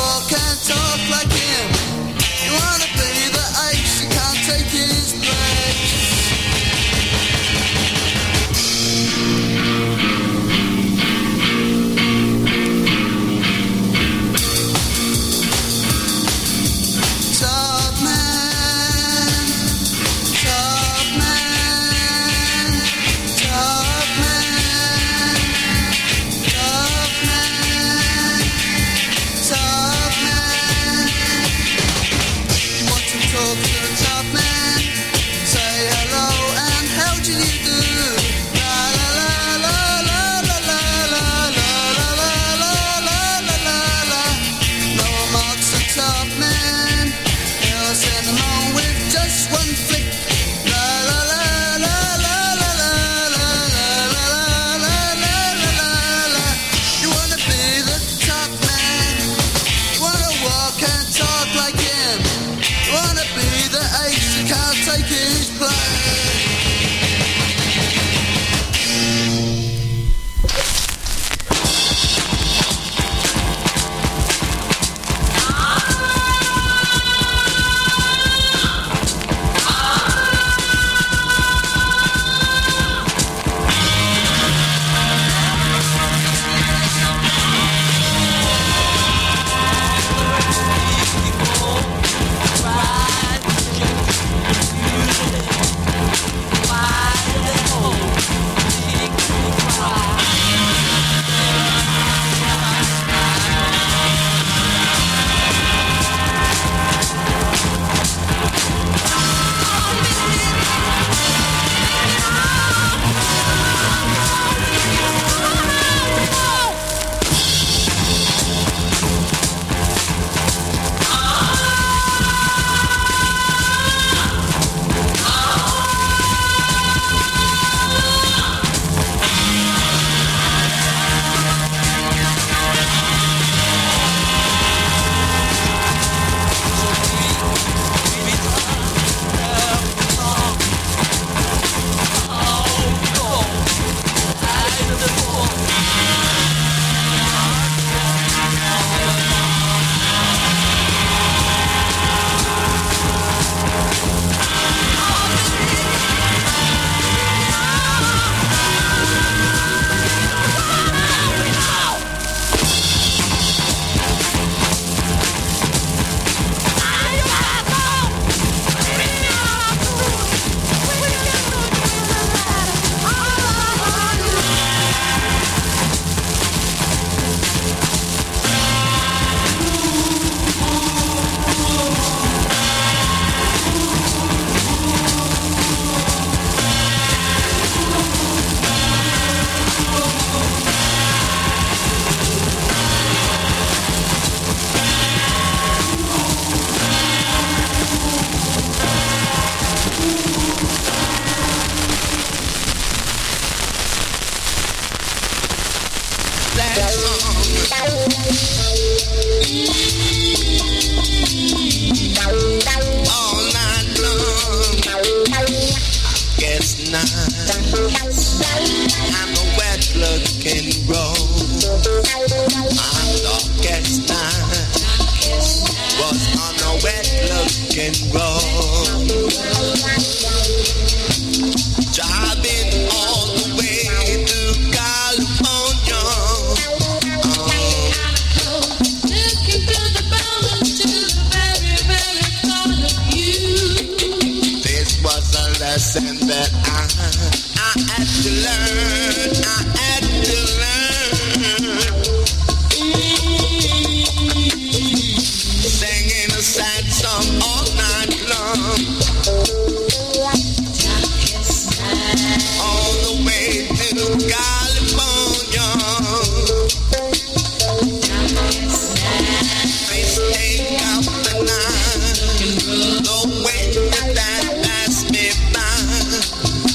walk and talk like him. You wanna be the ace, you can't take his place. Top man, top man, top man, top man, top man. Want to talk to the top man? Say hello and how do you do? La la la la la la la la la la la la la la la. No marks the top man. He'll send them on with just one flick. La la la la la la la la la la la la la la. You wanna be the top man? You wanna walk and talk like him? You wanna be the ace, you can't take his place. All night long, guess not. I'm a wet looking road. My darkest night was on a wet looking road. Driving all the way to California. Lesson that I had to learn, I had to learn. Singing a sad song all night long. All the way to California. Mistake of the night. The way that passed me by.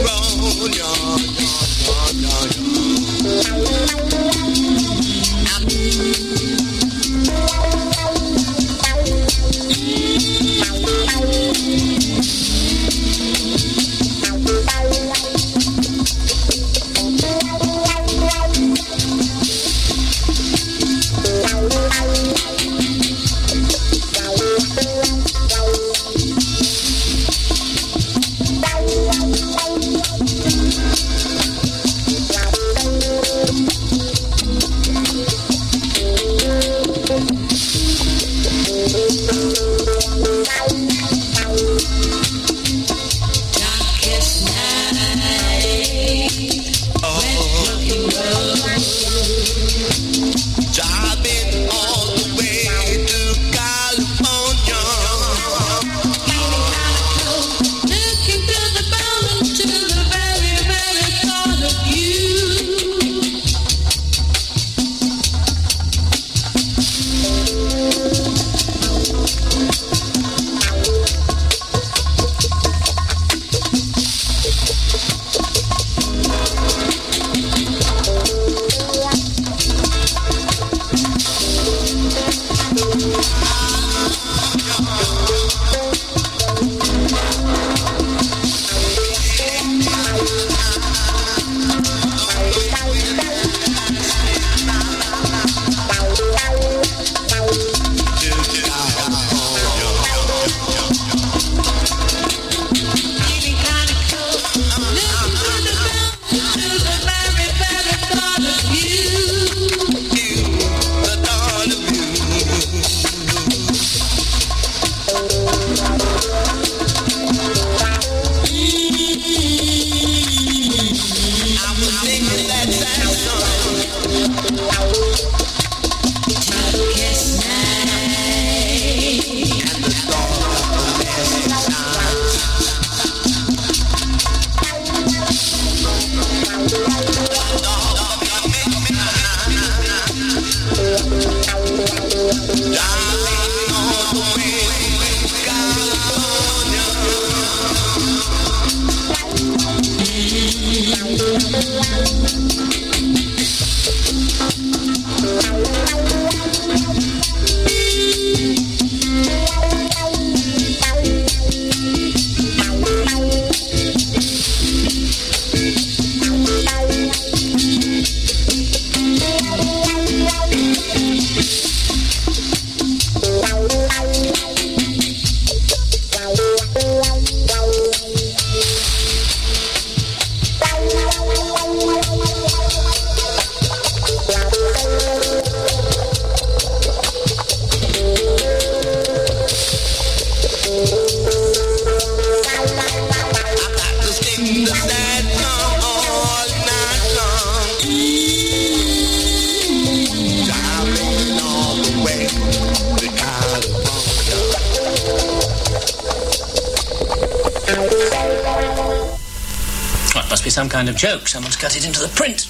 Some kind of joke. Someone's cut it into the print.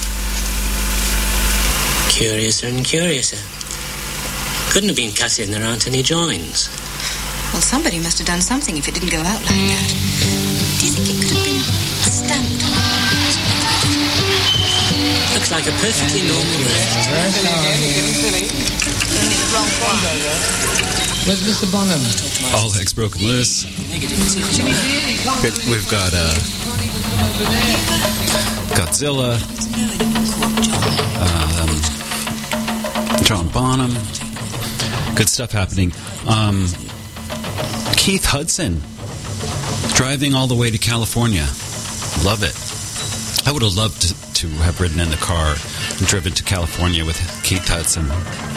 Curiouser and curiouser. Couldn't have been cut in. There aren't any joins. Well, somebody must have done something if it didn't go out like that. Do you think it could have been stamped? Looks like a perfectly normal wrist. Only the wrong one. Where's Mr. Bonham? All Hex broken loose. We've got Godzilla, John Bonham. Good stuff happening. Keith Hudson driving all the way to California. Love it. I would have loved to have ridden in the car and driven to California with Keith Hudson.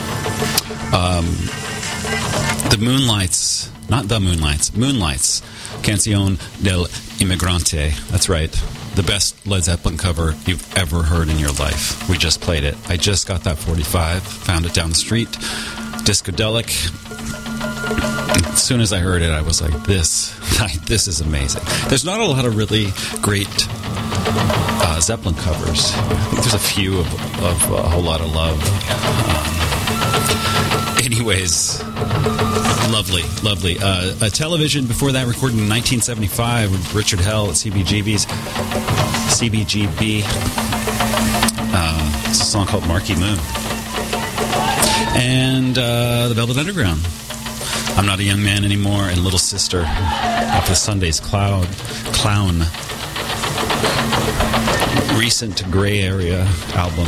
Moonlights, Canción del Inmigrante. That's right. The best Led Zeppelin cover you've ever heard in your life. We just played it. I just got that 45, found it down the street. Discodelic. As soon as I heard it, I was like, this is amazing. There's not a lot of really great Zeppelin covers. I think there's a few of A Whole Lot of Love. Anyways, Lovely, lovely. A television before that, recorded in 1975 with Richard Hell at CBGB. It's a song called Marquee Moon. And the Velvet Underground. I'm Not a Young Man Anymore, and Little Sister off the Sunday's Clown. Recent Gray Area album.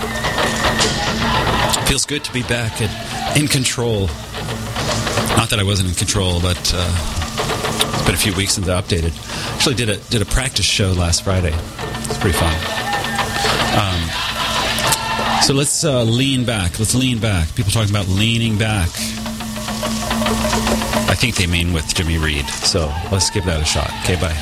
Feels good to be back in control. Not that I wasn't in control, but it's been a few since since I updated. Actually did a practice show last Friday. It's pretty fun. So let's lean back. Let's lean back. People talking about leaning back. I think they mean with Jimmy Reed. So let's give that a shot. Okay, bye.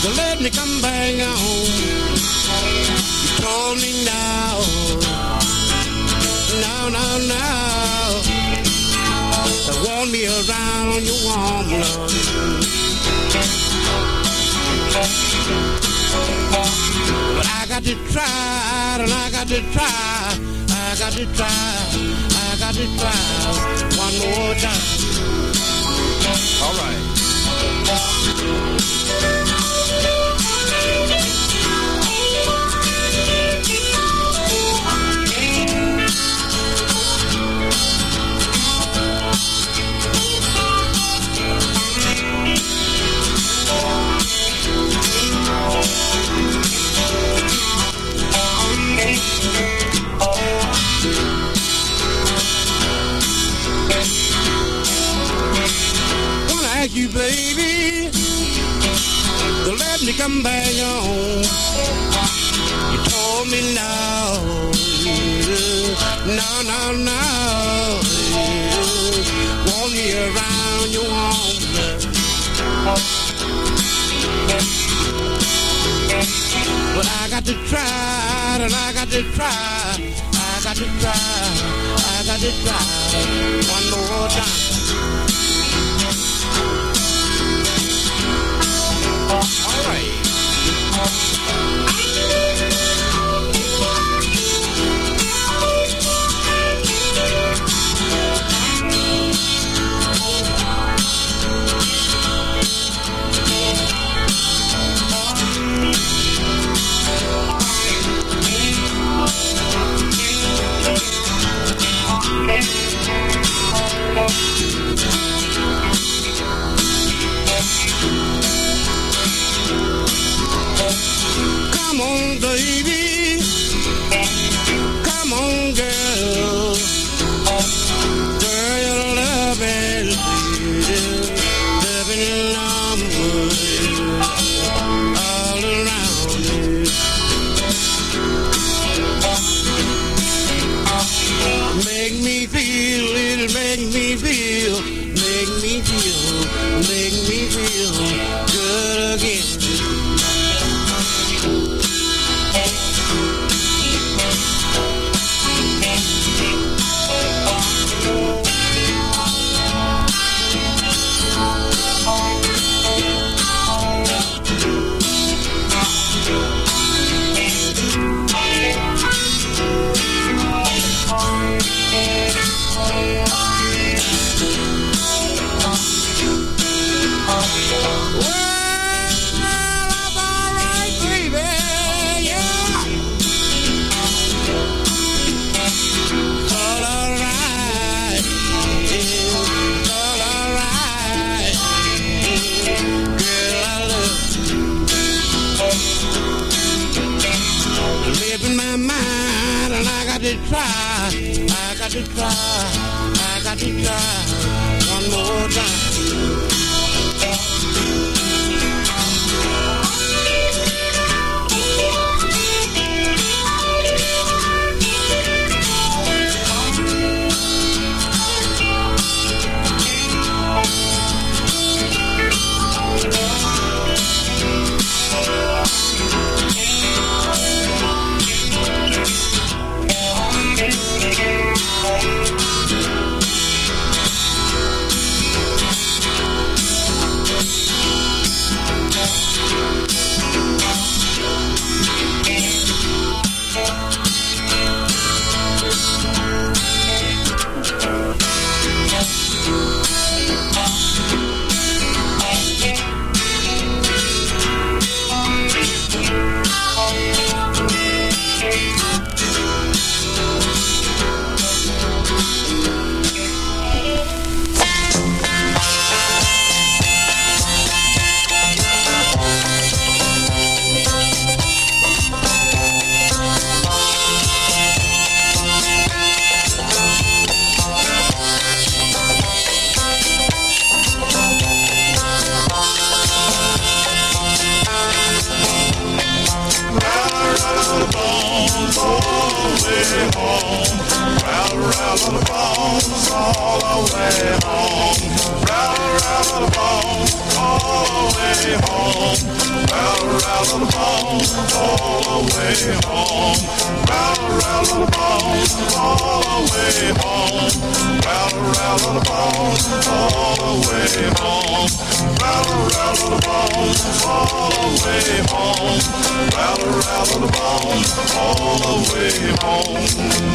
to let me come back home. You told me no, no, no, no. To want me around your warm love. But I got to try, and I got to try, I got to try, I got to try one more time. All right. You baby, to let me come back home. You told me no, no, no, no. Want me around your home. But I got to try, and I got to try, I got to try, I got to try one more time. All right. Come on, baby. Come on, girl. Girl, your love is living in numbers all around you. Make me feel, it'll make me feel, make me feel, make me feel good again. Try, I got to try, I got to try one more time. Round the bones all the way home. rattle the bones all the way home. Rattle, rattle the bones all the way home. Rattle, rattle the bones all the way home. Rattle, rattle the bones all the way home. Rattle, rattle the bones all the way home.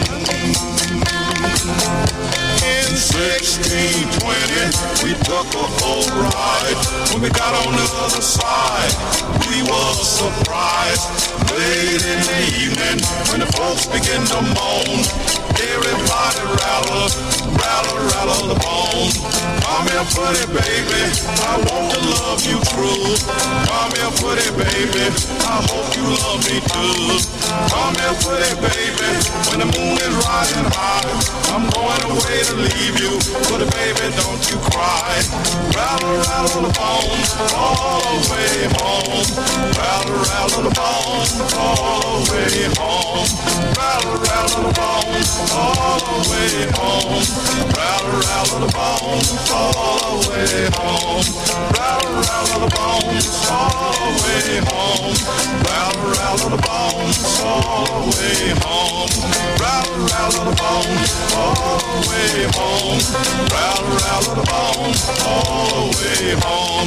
In 1620, we took a boat ride. When we got on the other side, we were surprised. Late in the evening, when the folks begin to moan, everybody rattle, rattle, rattle the bone. Come here, pretty baby, I want to love you true. Come here, pretty baby, I hope you love me too. Come here, pretty baby, when the moon is rising high, I'm going away to leave you, but baby, don't you cry. Rattle, rattle the bones all the way home. Rattle, rattle the bones all the way home. Rattle, rattle the bones all the way home. Rattle, rattle the bones all the way home. Rattle, rattle the bones all the way home. Rattle, rattle the bones all the way home. Rattle, rattle the bones all the way home. Rattle, rattle the bones all the way home.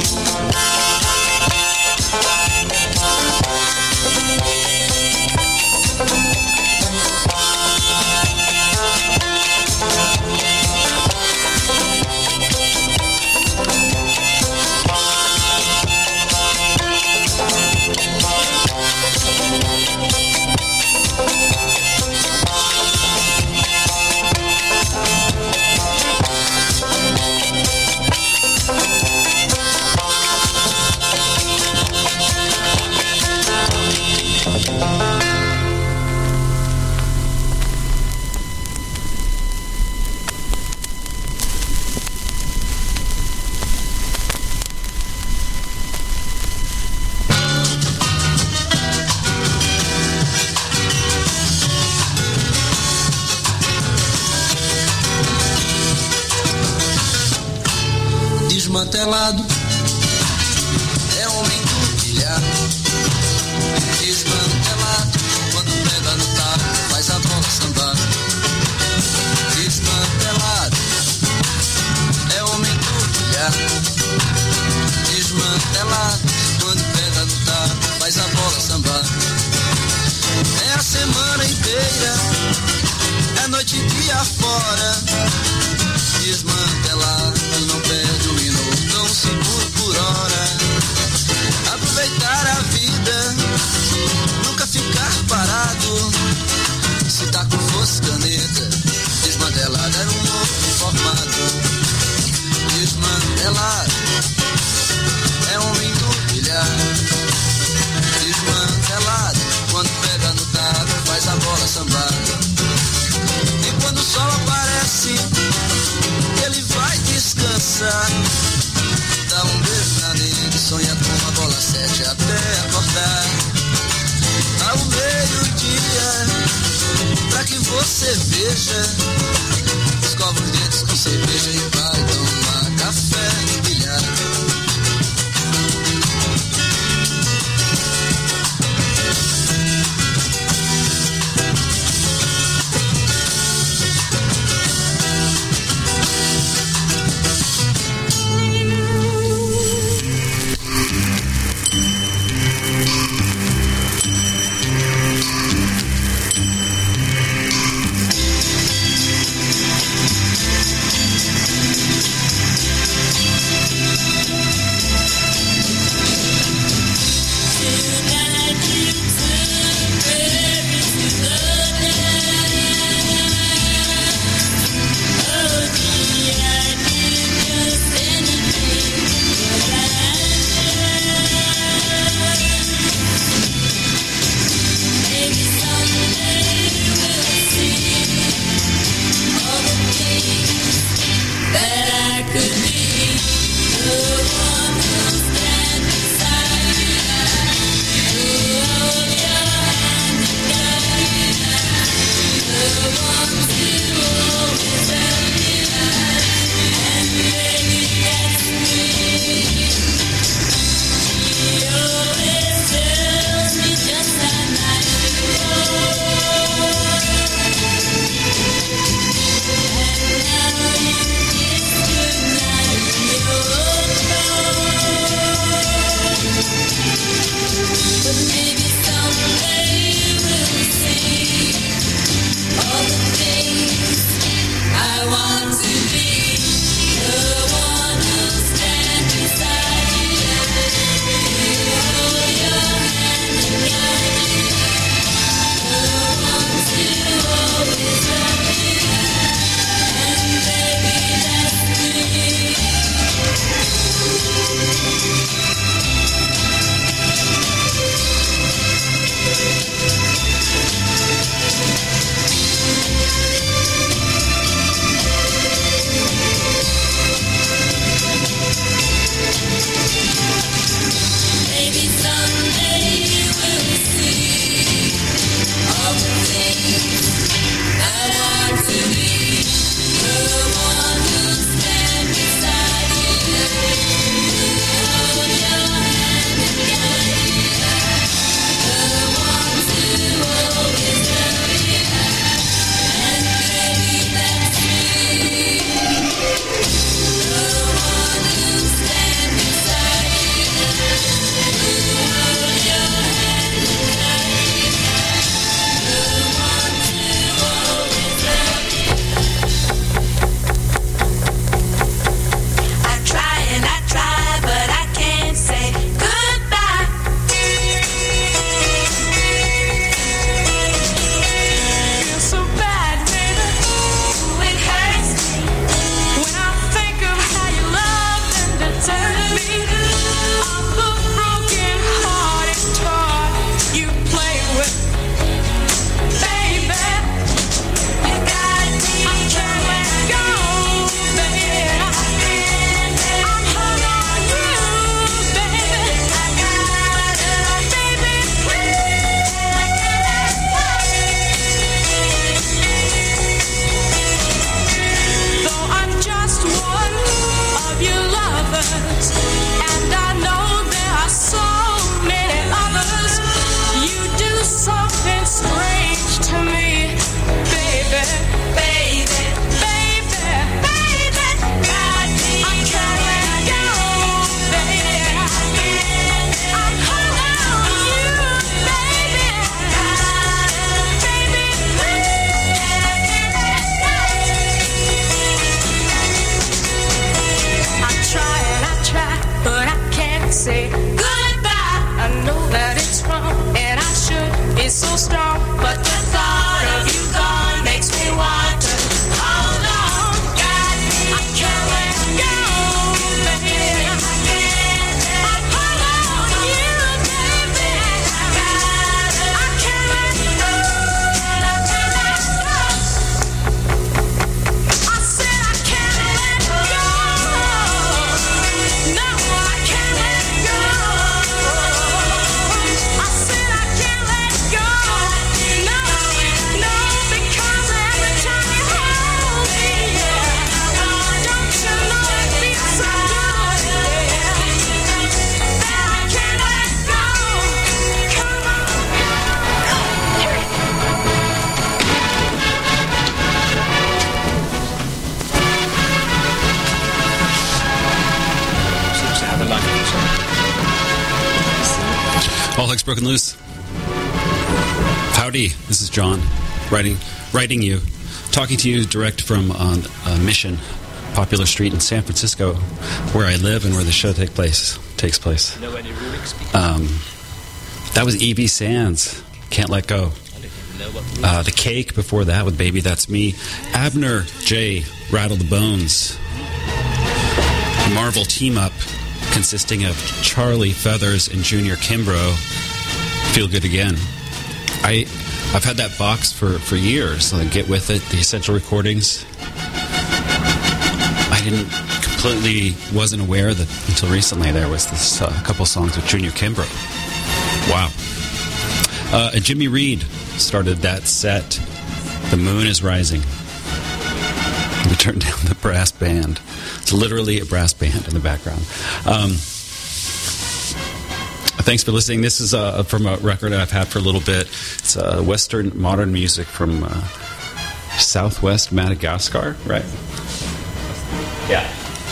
Desmantelado é homem do bilhar. Desmantelado, quando pega no taco, faz a bola sambar. Desmantelado é homem do bilhar. Desmantelado, quando pega no taco, faz a bola sambar. É a semana inteira, é noite e dia fora. Desmantelado, não perde um minuto, tão seguro por hora. Aproveitar a vida, nunca ficar parado. Se tá com força caneta, desmantelado era um novo formato. Desmantelado é homem do bilhar. Desmantelado, quando pega no taco, faz a bola sambar. E quando o sol aparece, ele vai descansar. Dá um beijo na nega, sonha com a bola 7 até acordar. Ao meio-dia, pra que você veja, escova os dedos com cerveja e vai tomar café no bilhar. All Heck's Broken Loose. Howdy, this is John, writing you, talking to you direct from Mission, Popular Street in San Francisco, where I live and where the show takes place. That was E.B. Sands, Can't Let Go. The Cake before that with Baby That's Me. Abner J. Rattle the Bones. Marvel team up consisting of Charlie Feathers and Junior Kimbrough. Feel Good Again. I've had that box for years. Like Get With It, the Essential Recordings. I wasn't aware that until recently there was this couple songs with Junior Kimbrough. Wow. And Jimmy Reed started that set. The Moon is Rising. We turned down the brass band. It's literally a brass band in the background. Thanks for listening. This is from a record I've had for a little bit. It's Western modern music from Southwest Madagascar, right? Yeah.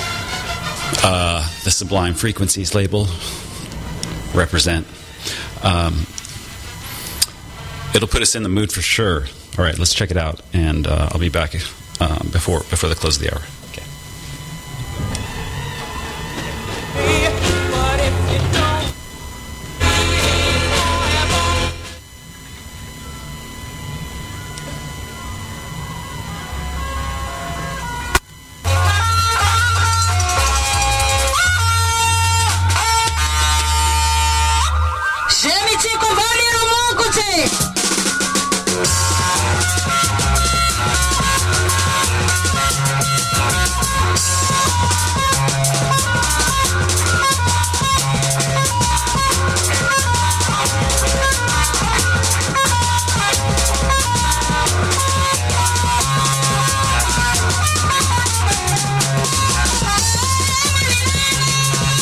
The Sublime Frequencies label. Represent. It'll put us in the mood for sure. All right, let's check it out, and I'll be back before the close of the hour. Okay.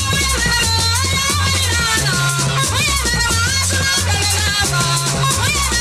Oh, yeah.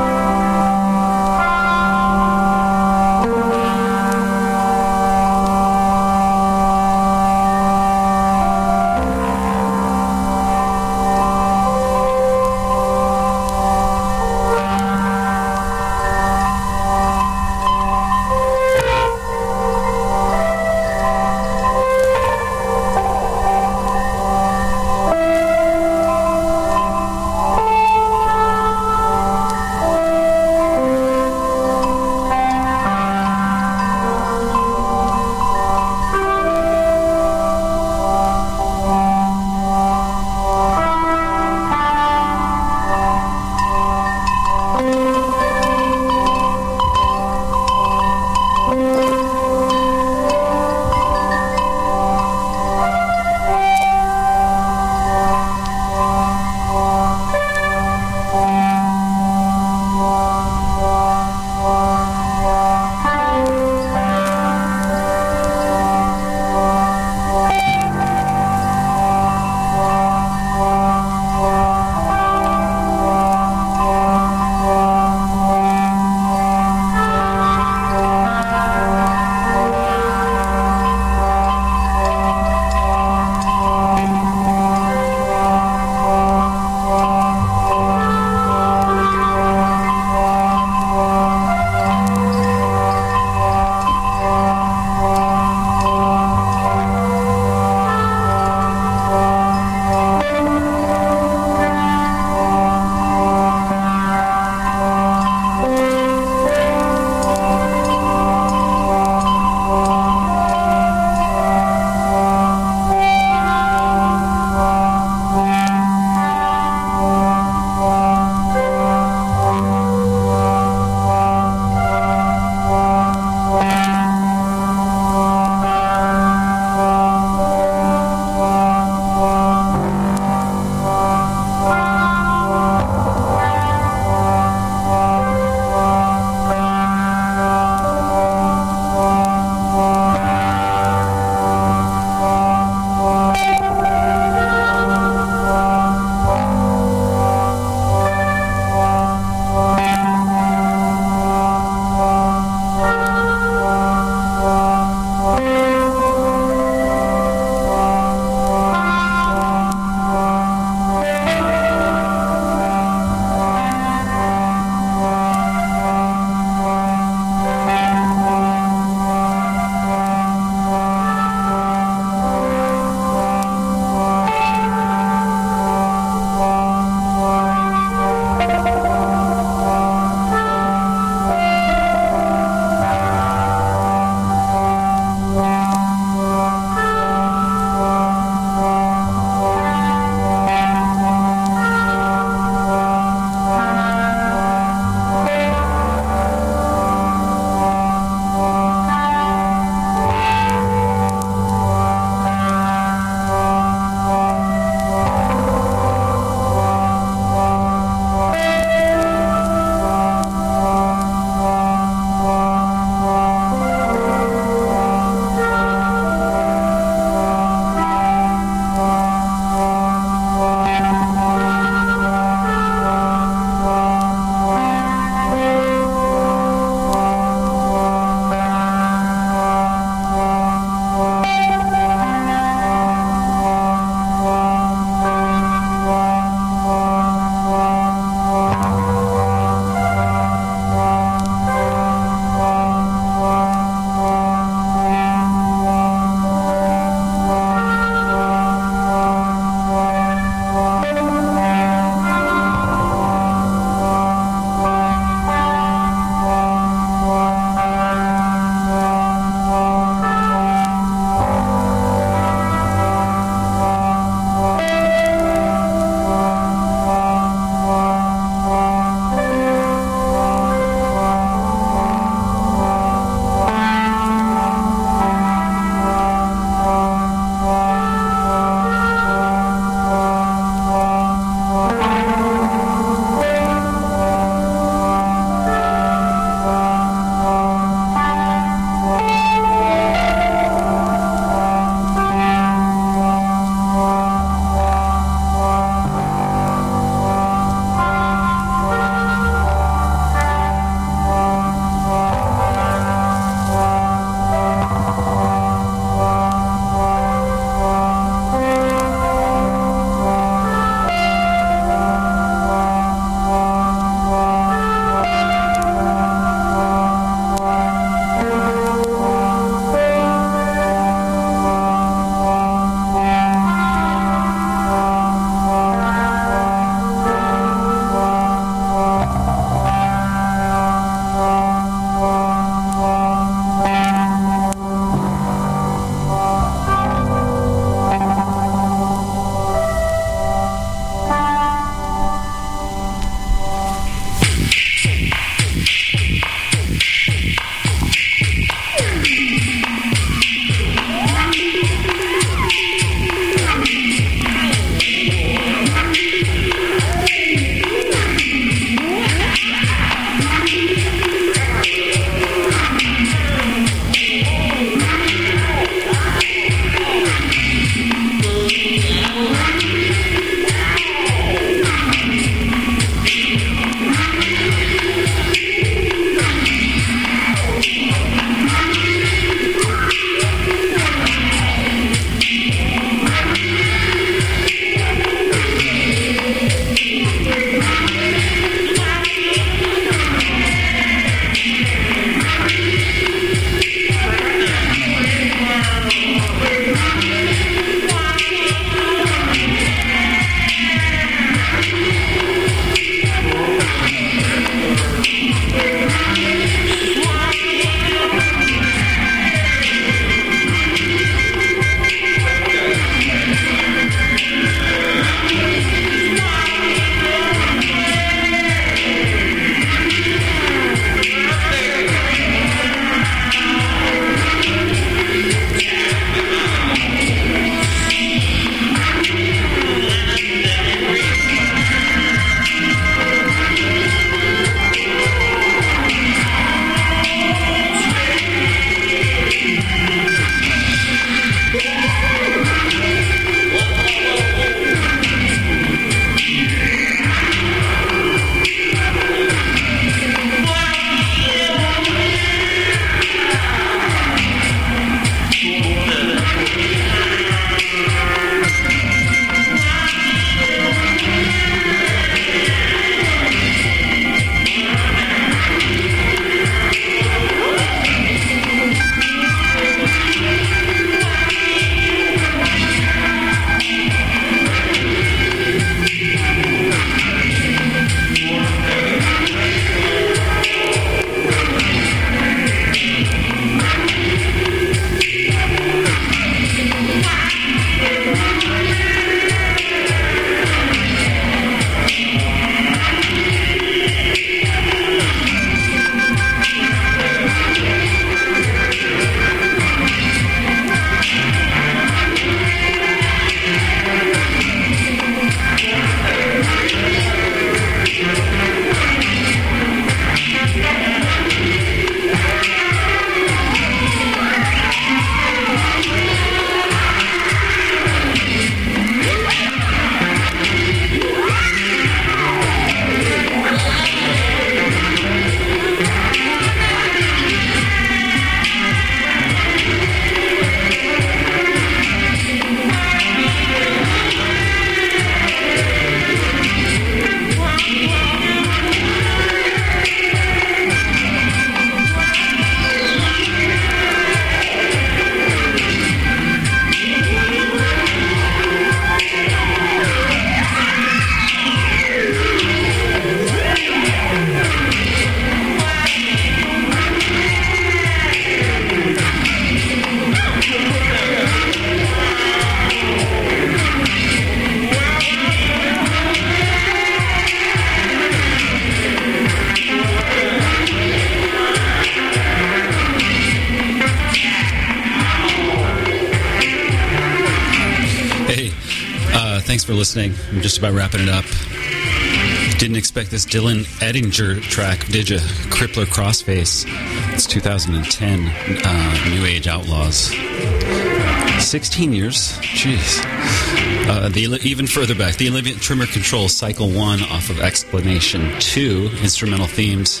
thanks for listening. I'm just about wrapping it up. Didn't expect this Dylan Ettinger track, did you? Crippler Crossface. It's 2010, New Age Outlaws. 16 years? Jeez. Even further back, the Olivia Trimmer Control Cycle 1 off of Explanation 2, instrumental themes.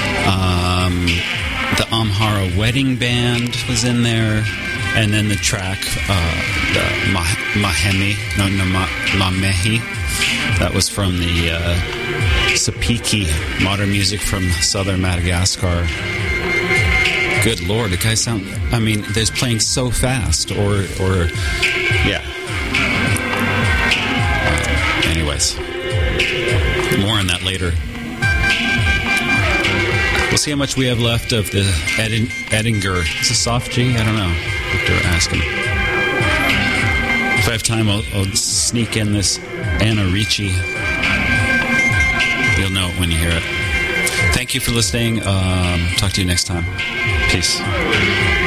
The Amhara Wedding Band was in there. And then the track, the Mamehi. That was from the Sapiki, modern music from southern Madagascar. Good Lord, the guy they're playing so fast, yeah. Anyways, more on that later. We'll see how much we have left of the Ettinger. Is it soft G? I don't know. They're asking. If I have time, I'll sneak in this Anna Ricci. You'll know it when you hear it. Thank you for listening. Talk to you next time. Peace.